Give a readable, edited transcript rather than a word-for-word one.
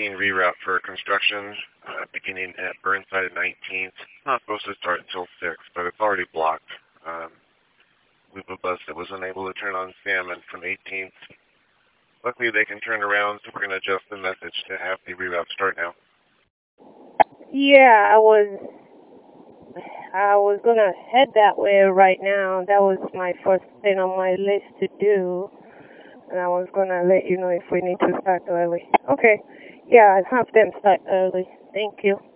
18 reroute for construction, beginning at Burnside at 19th. Not supposed to start until 6, but it's already blocked. We have a bus that was unable to turn on Salmon from 18th. Luckily, they can turn around, so we're going to adjust the message to have the reroute start now. Yeah, I was gonna head that way right now. That was my first thing on my list to do. And I was gonna let you know if we need to start early. Okay. Yeah, I'll have them start early. Thank you.